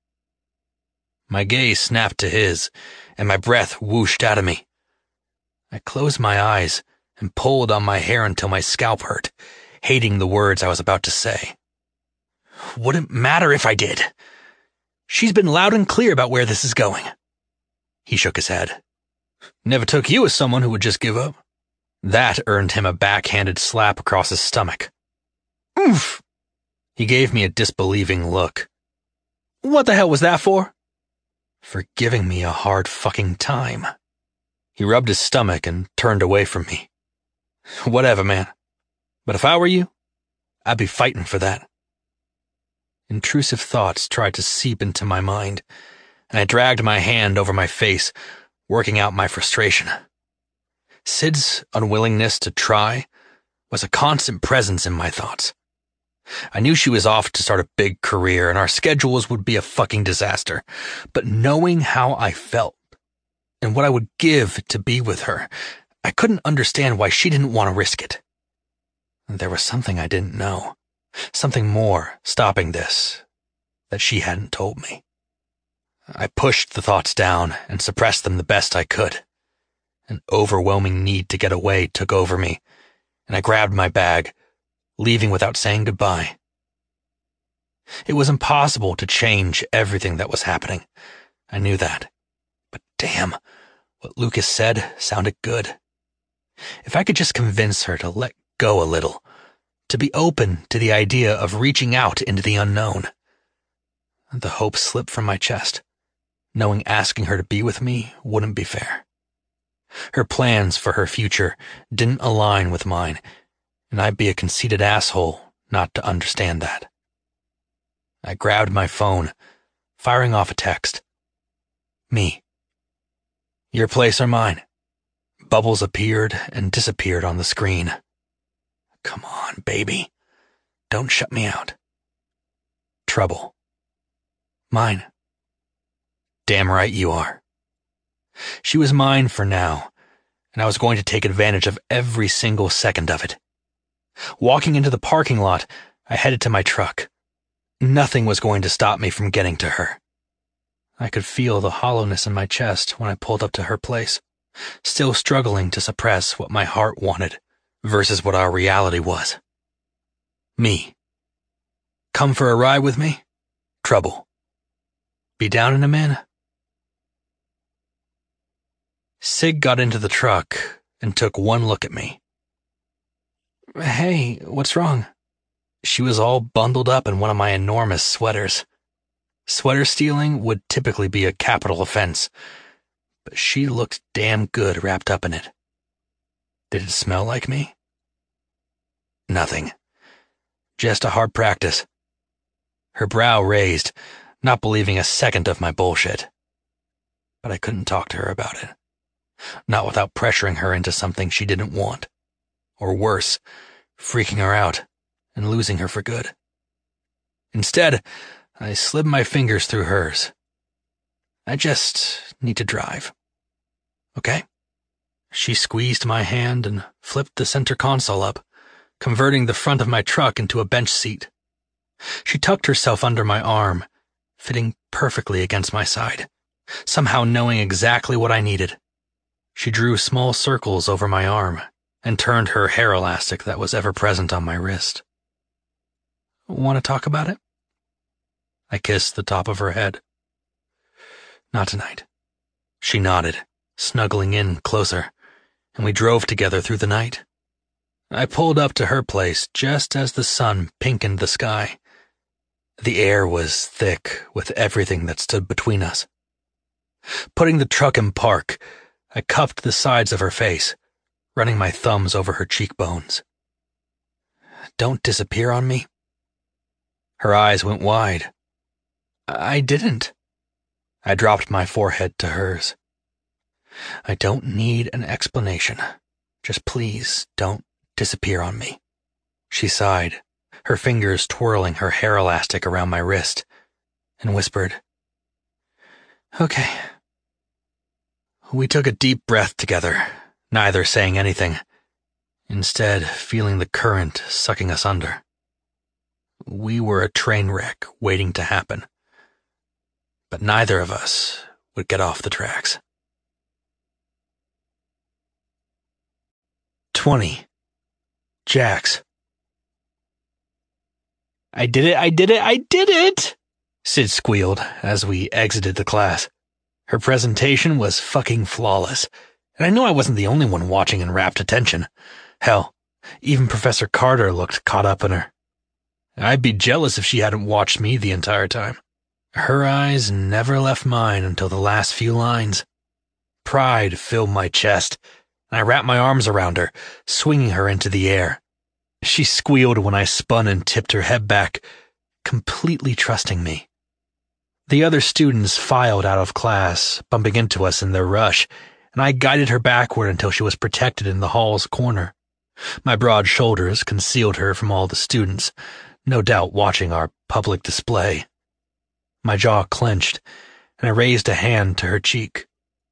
My gaze snapped to his, and my breath whooshed out of me. I closed my eyes and pulled on my hair until my scalp hurt, hating the words I was about to say. Wouldn't matter if I did. She's been loud and clear about where this is going. He shook his head. Never took you as someone who would just give up. That earned him a backhanded slap across his stomach. Oof! He gave me a disbelieving look. What the hell was that for? For giving me a hard fucking time. He rubbed his stomach and turned away from me. Whatever, man. But if I were you, I'd be fighting for that. Intrusive thoughts tried to seep into my mind, and I dragged my hand over my face, working out my frustration. Sid's unwillingness to try was a constant presence in my thoughts. I knew she was off to start a big career and our schedules would be a fucking disaster, but knowing how I felt and what I would give to be with her, I couldn't understand why she didn't want to risk it. There was something I didn't know, something more stopping this that she hadn't told me. I pushed the thoughts down and suppressed them the best I could. An overwhelming need to get away took over me, and I grabbed my bag, leaving without saying goodbye. It was impossible to change everything that was happening. I knew that. But damn, what Lucas said sounded good. If I could just convince her to let go a little, to be open to the idea of reaching out into the unknown. The hope slipped from my chest, knowing asking her to be with me wouldn't be fair. Her plans for her future didn't align with mine, and I'd be a conceited asshole not to understand that. I grabbed my phone, firing off a text. Me. Your place or mine? Bubbles appeared and disappeared on the screen. Come on, baby. Don't shut me out. Trouble. Mine. Damn right you are. She was mine for now, and I was going to take advantage of every single second of it. Walking into the parking lot, I headed to my truck. Nothing was going to stop me from getting to her. I could feel the hollowness in my chest when I pulled up to her place, still struggling to suppress what my heart wanted versus what our reality was. Me. Come for a ride with me? Trouble. Be down in a minute? Sig got into the truck and took one look at me. Hey, what's wrong? She was all bundled up in one of my enormous sweaters. Sweater stealing would typically be a capital offense, but she looked damn good wrapped up in it. Did it smell like me? Nothing. Just a hard practice. Her brow raised, not believing a second of my bullshit. But I couldn't talk to her about it. Not without pressuring her into something she didn't want. Or worse, freaking her out and losing her for good. Instead, I slid my fingers through hers. I just need to drive. Okay? She squeezed my hand and flipped the center console up, converting the front of my truck into a bench seat. She tucked herself under my arm, fitting perfectly against my side, somehow knowing exactly what I needed. She drew small circles over my arm and turned her hair elastic that was ever present on my wrist. Want to talk about it? I kissed the top of her head. Not tonight. She nodded, snuggling in closer, and we drove together through the night. I pulled up to her place just as the sun pinkened the sky. The air was thick with everything that stood between us. Putting the truck in park, I cupped the sides of her face, running my thumbs over her cheekbones. Don't disappear on me. Her eyes went wide. I didn't. I dropped my forehead to hers. I don't need an explanation. Just please don't disappear on me. She sighed, her fingers twirling her hair elastic around my wrist, and whispered, Okay. We took a deep breath together, neither saying anything, instead feeling the current sucking us under. We were a train wreck waiting to happen, but neither of us would get off the tracks. twenty. Jax. I did it, I did it, I did it! Sid squealed as we exited the class. Her presentation was fucking flawless, and I knew I wasn't the only one watching in rapt attention. Hell, even Professor Carter looked caught up in her. I'd be jealous if she hadn't watched me the entire time. Her eyes never left mine until the last few lines. Pride filled my chest, and I wrapped my arms around her, swinging her into the air. She squealed when I spun and tipped her head back, completely trusting me. The other students filed out of class, bumping into us in their rush, and I guided her backward until she was protected in the hall's corner. My broad shoulders concealed her from all the students, no doubt watching our public display. My jaw clenched, and I raised a hand to her cheek.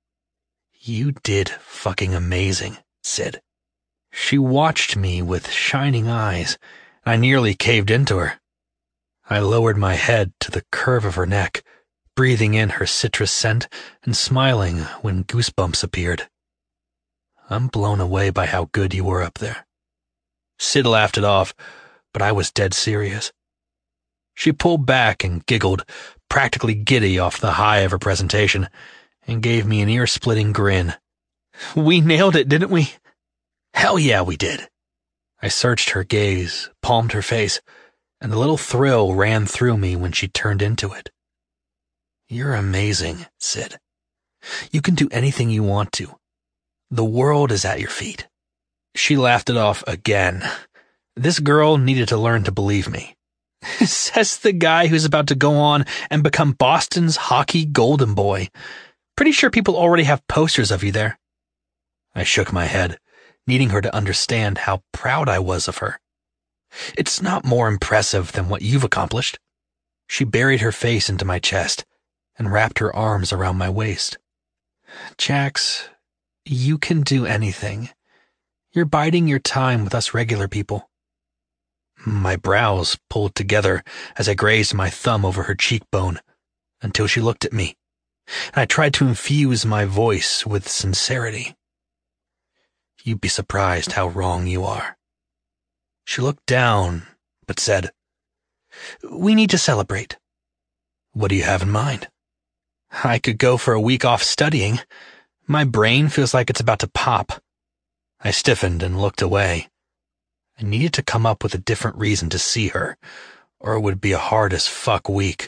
You did fucking amazing, Sid. She watched me with shining eyes, and I nearly caved into her. I lowered my head to the curve of her neck, breathing in her citrus scent and smiling when goosebumps appeared. I'm blown away by how good you were up there. Sid laughed it off, but I was dead serious. She pulled back and giggled, practically giddy off the high of her presentation, and gave me an ear-splitting grin. We nailed it, didn't we? Hell yeah, we did. I searched her gaze, palmed her face, and a little thrill ran through me when she turned into it. You're amazing, Sid. You can do anything you want to. The world is at your feet. She laughed it off again. This girl needed to learn to believe me. Says the guy who's about to go on and become Boston's hockey golden boy. Pretty sure people already have posters of you there. I shook my head, needing her to understand how proud I was of her. It's not more impressive than what you've accomplished. She buried her face into my chest and wrapped her arms around my waist. Jax, you can do anything. You're biding your time with us regular people. My brows pulled together as I grazed my thumb over her cheekbone until she looked at me, and I tried to infuse my voice with sincerity. You'd be surprised how wrong you are. She looked down, but said, We need to celebrate. What do you have in mind? I could go for a week off studying. My brain feels like it's about to pop. I stiffened and looked away. I needed to come up with a different reason to see her, or it would be a hard as fuck week.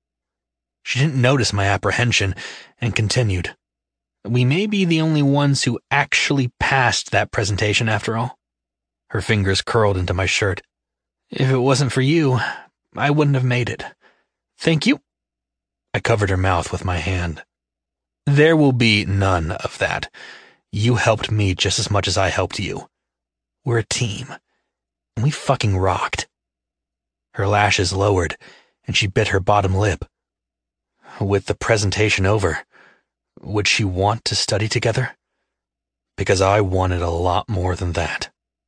She didn't notice my apprehension and continued. We may be the only ones who actually passed that presentation after all. Her fingers curled into my shirt. If it wasn't for you, I wouldn't have made it. Thank you. I covered her mouth with my hand. There will be none of that. You helped me just as much as I helped you. We're a team, and we fucking rocked. Her lashes lowered, and she bit her bottom lip. With the presentation over, would she want to study together? Because I wanted a lot more than that.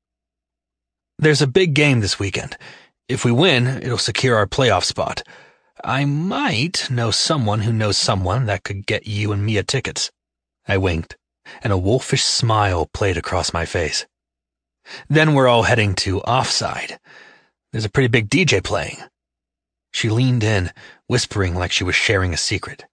There's a big game this weekend. If we win, it'll secure our playoff spot. I might know someone who knows someone that could get you and Mia tickets. I winked, and a wolfish smile played across my face. Then we're all heading to Offside. There's a pretty big D J playing. She leaned in, whispering like she was sharing a secret.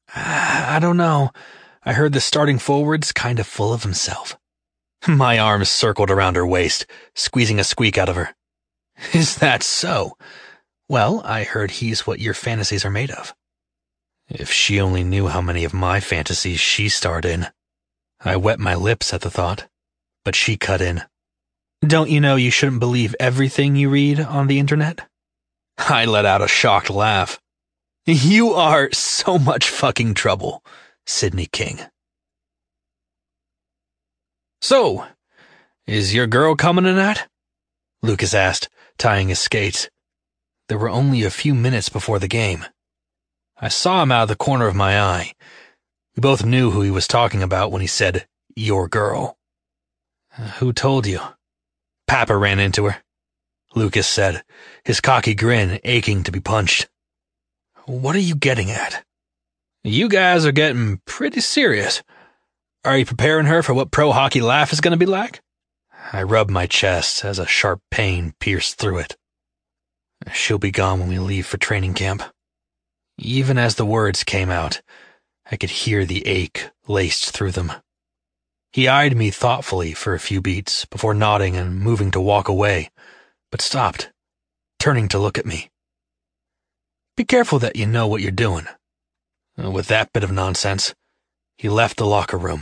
I don't know. I heard the starting forward's kind of full of himself. My arms circled around her waist, squeezing a squeak out of her. Is that so? Well, I heard he's what your fantasies are made of. If she only knew how many of my fantasies she starred in. I wet my lips at the thought, but she cut in. Don't you know you shouldn't believe everything you read on the internet? I let out a shocked laugh. You are so much fucking trouble, Sydney King. So, is your girl coming tonight? Lucas asked, tying his skates. There were only a few minutes before the game. I saw him out of the corner of my eye. We both knew who he was talking about when he said, your girl. Who told you? Papa ran into her," Lucas said, his cocky grin aching to be punched. "What are you getting at?" "You guys are getting pretty serious. Are you preparing her for what pro hockey life is going to be like?" I rubbed my chest as a sharp pain pierced through it. "She'll be gone when we leave for training camp." Even as the words came out, I could hear the ache laced through them. He eyed me thoughtfully for a few beats before nodding and moving to walk away, but stopped, turning to look at me. "Be careful that you know what you're doing." With that bit of nonsense, he left the locker room.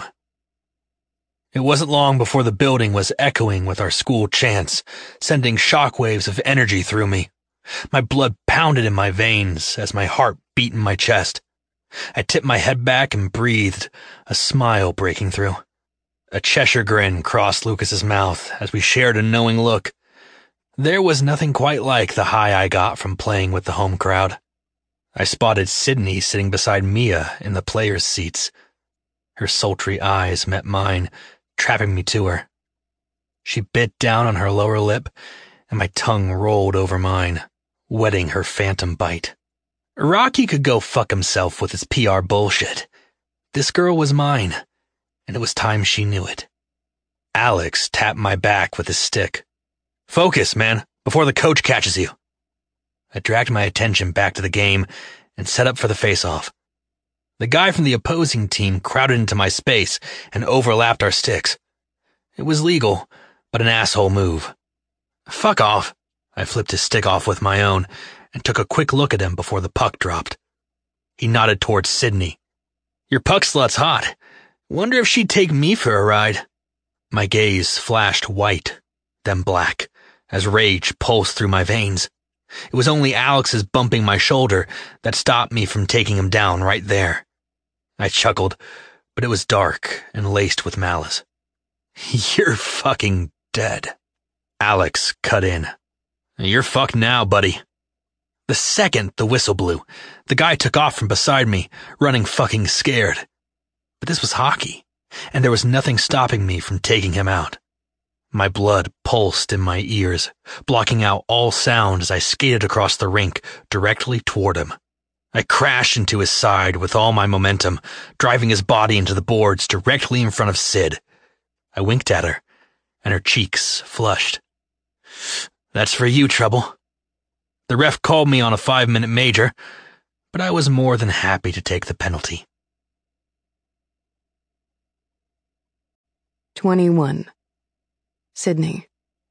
It wasn't long before the building was echoing with our school chants, sending shockwaves of energy through me. My blood pounded in my veins as my heart beat in my chest. I tipped my head back and breathed, a smile breaking through. A Cheshire grin crossed Lucas's mouth as we shared a knowing look. There was nothing quite like the high I got from playing with the home crowd. I spotted Sydney sitting beside Mia in the players' seats. Her sultry eyes met mine, trapping me to her. She bit down on her lower lip, and my tongue rolled over mine, wetting her phantom bite. Rocky could go fuck himself with his P R bullshit. This girl was mine, and it was time she knew it. Alex tapped my back with his stick. "Focus, man, before the coach catches you." I dragged my attention back to the game and set up for the face-off. The guy from the opposing team crowded into my space and overlapped our sticks. It was legal, but an asshole move. "Fuck off." I flipped his stick off with my own and took a quick look at him before the puck dropped. He nodded towards Sydney. "Your puck slut's hot. Wonder if she'd take me for a ride." My gaze flashed white, then black, as rage pulsed through my veins. It was only Alex's bumping my shoulder that stopped me from taking him down right there. I chuckled, but it was dark and laced with malice. "You're fucking dead." Alex cut in. "You're fucked now, buddy." The second the whistle blew, the guy took off from beside me, running fucking scared. But this was hockey, and there was nothing stopping me from taking him out. My blood pulsed in my ears, blocking out all sound as I skated across the rink directly toward him. I crashed into his side with all my momentum, driving his body into the boards directly in front of Sid. I winked at her, and her cheeks flushed. "That's for you, Trouble." The ref called me on a five-minute major, but I was more than happy to take the penalty. twenty-one. Sydney.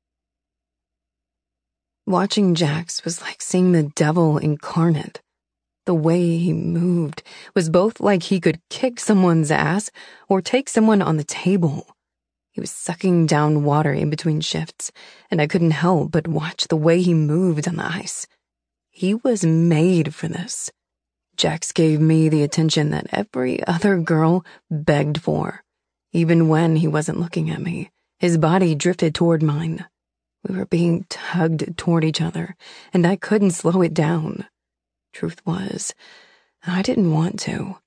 Watching Jax was like seeing the devil incarnate. The way he moved was both like he could kick someone's ass or take someone on the table. He was sucking down water in between shifts, and I couldn't help but watch the way he moved on the ice. He was made for this. Jax gave me the attention that every other girl begged for. Even when he wasn't looking at me, his body drifted toward mine. We were being tugged toward each other, and I couldn't slow it down. Truth was, I didn't want to.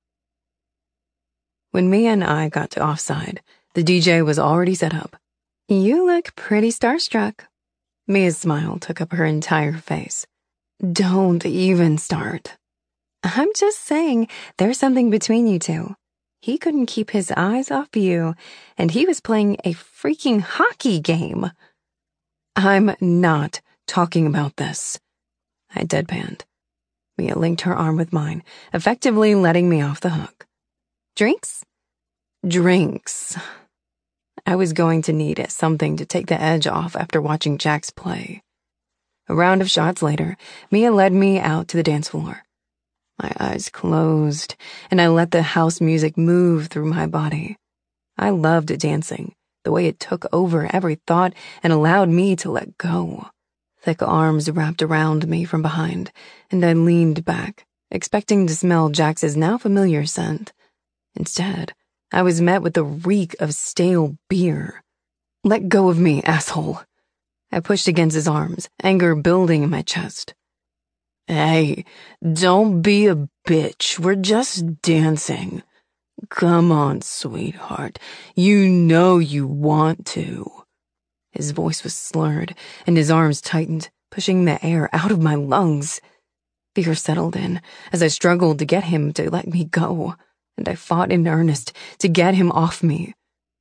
When Mia and I got to offside, the D J was already set up. "You look pretty starstruck." Mia's smile took up her entire face. "Don't even start." "I'm just saying, there's something between you two. He couldn't keep his eyes off you, and he was playing a freaking hockey game." "I'm not talking about this." I deadpanned. Mia linked her arm with mine, effectively letting me off the hook. "Drinks?" Drinks. I was going to need something to take the edge off after watching Jax play. A round of shots later, Mia led me out to the dance floor. My eyes closed, and I let the house music move through my body. I loved dancing, the way it took over every thought and allowed me to let go. Thick arms wrapped around me from behind, and I leaned back, expecting to smell Jax's now familiar scent. Instead, I was met with the reek of stale beer. "Let go of me, asshole." I pushed against his arms, anger building in my chest. "Hey, don't be a bitch. We're just dancing. Come on, sweetheart. You know you want to." His voice was slurred, and his arms tightened, pushing the air out of my lungs. Fear settled in as I struggled to get him to let me go, and I fought in earnest to get him off me.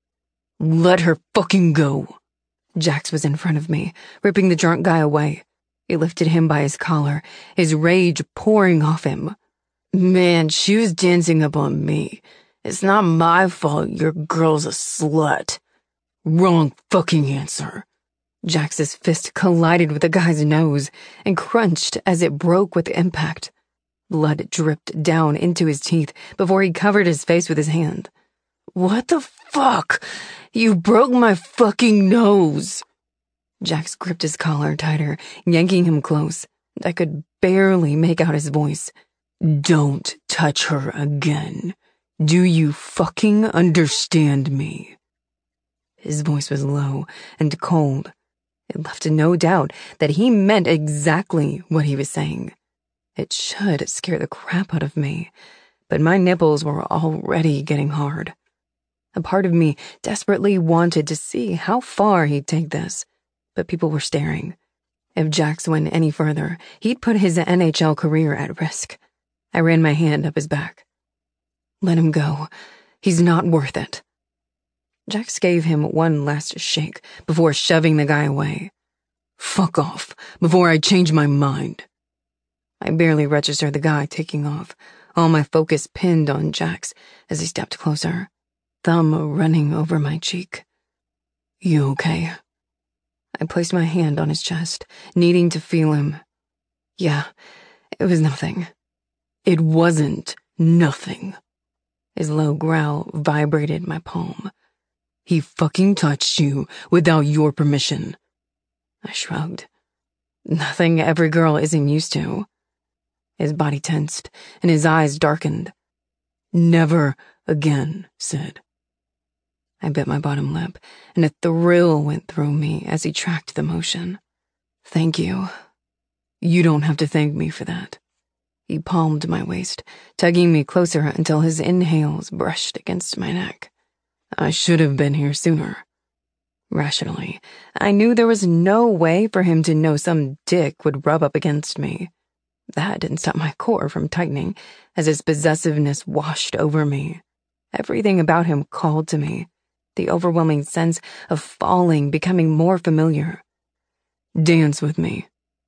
"Let her fucking go." Jax was in front of me, ripping the drunk guy away. He lifted him by his collar, his rage pouring off him. "Man, she was dancing up on me. It's not my fault your girl's a slut." "Wrong fucking answer." Jax's fist collided with the guy's nose and crunched as it broke with impact. Blood dripped down into his teeth before he covered his face with his hand. "What the fuck? You broke my fucking nose." Jax gripped his collar tighter, yanking him close, and I could barely make out his voice. "Don't touch her again. Do you fucking understand me?" His voice was low and cold. It left no doubt that he meant exactly what he was saying. It should scare the crap out of me, but my nipples were already getting hard. A part of me desperately wanted to see how far he'd take this, but people were staring. If Jax went any further, he'd put his N H L career at risk. I ran my hand up his back. "Let him go. He's not worth it." Jax gave him one last shake before shoving the guy away. "Fuck off, before I change my mind." I barely registered the guy taking off, all my focus pinned on Jax as he stepped closer, thumb running over my cheek. "You okay?" I placed my hand on his chest, needing to feel him. Yeah, it was nothing. It wasn't nothing. His low growl vibrated my palm. "He fucking touched you without your permission." I shrugged. Nothing every girl isn't used to. His body tensed, and his eyes darkened. "Never again, Sid." I bit my bottom lip, and a thrill went through me as he tracked the motion. "Thank you." "You don't have to thank me for that." He palmed my waist, tugging me closer until his inhales brushed against my neck. "I should have been here sooner." Rationally, I knew there was no way for him to know some dick would rub up against me. That didn't stop my core from tightening as his possessiveness washed over me. Everything about him called to me, the overwhelming sense of falling becoming more familiar. "Dance with me."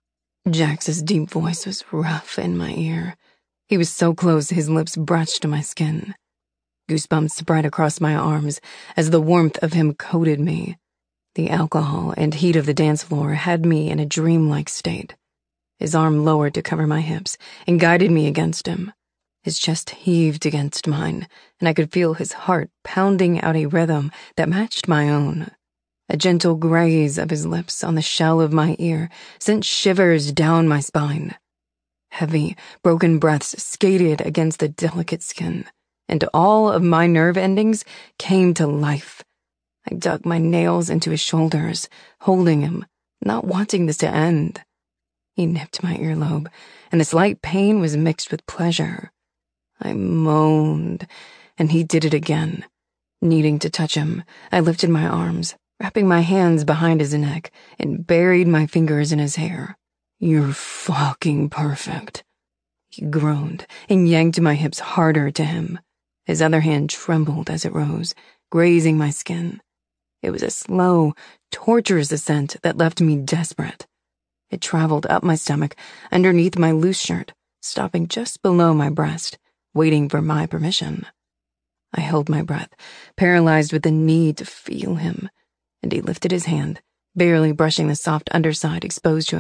Jax's deep voice was rough in my ear. He was so close his lips brushed my skin. Goosebumps spread across my arms as the warmth of him coated me. The alcohol and heat of the dance floor had me in a dreamlike state. His arm lowered to cover my hips and guided me against him. His chest heaved against mine, and I could feel his heart pounding out a rhythm that matched my own. A gentle graze of his lips on the shell of my ear sent shivers down my spine. Heavy, broken breaths skated against the delicate skin, and all of my nerve endings came to life. I dug my nails into his shoulders, holding him, not wanting this to end. He nipped my earlobe, and the slight pain was mixed with pleasure. I moaned, and he did it again. Needing to touch him, I lifted my arms, wrapping my hands behind his neck, and buried my fingers in his hair. "You're fucking perfect." He groaned and yanked my hips harder to him. His other hand trembled as it rose, grazing my skin. It was a slow, torturous ascent that left me desperate. It traveled up my stomach, underneath my loose shirt, stopping just below my breast, waiting for my permission. I held my breath, paralyzed with the need to feel him, and he lifted his hand, barely brushing the soft underside exposed to